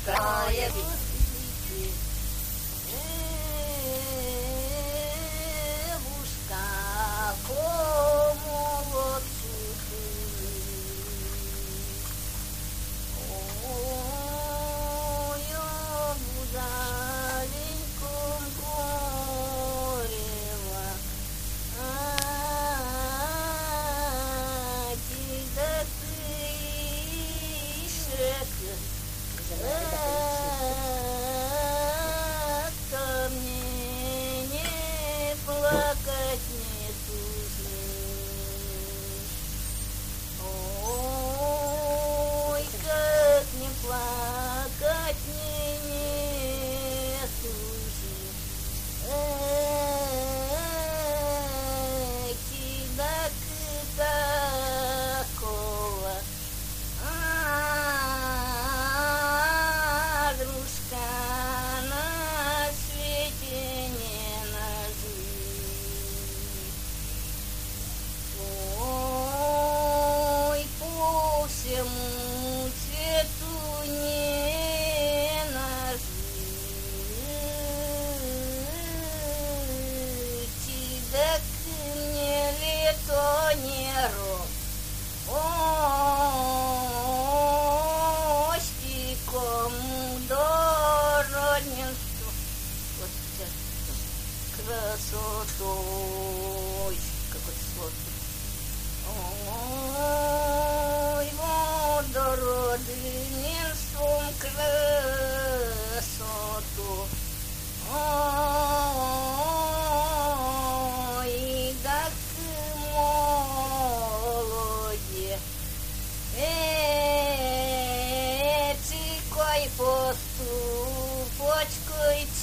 края девушка, кому вот ой, в далеком горева, когда ко мне не плакать не тужишь. Ой, как не плакать не тужишь. Кидак такого. Дружка на свете не нажить. Ой, по всему свету не нажить. Да к мне лето не рок. Остиком до родненства, вот это красотой, какой сладкий. Ой, водородненством красоту. Ой, как молоде. Цикой поступочкой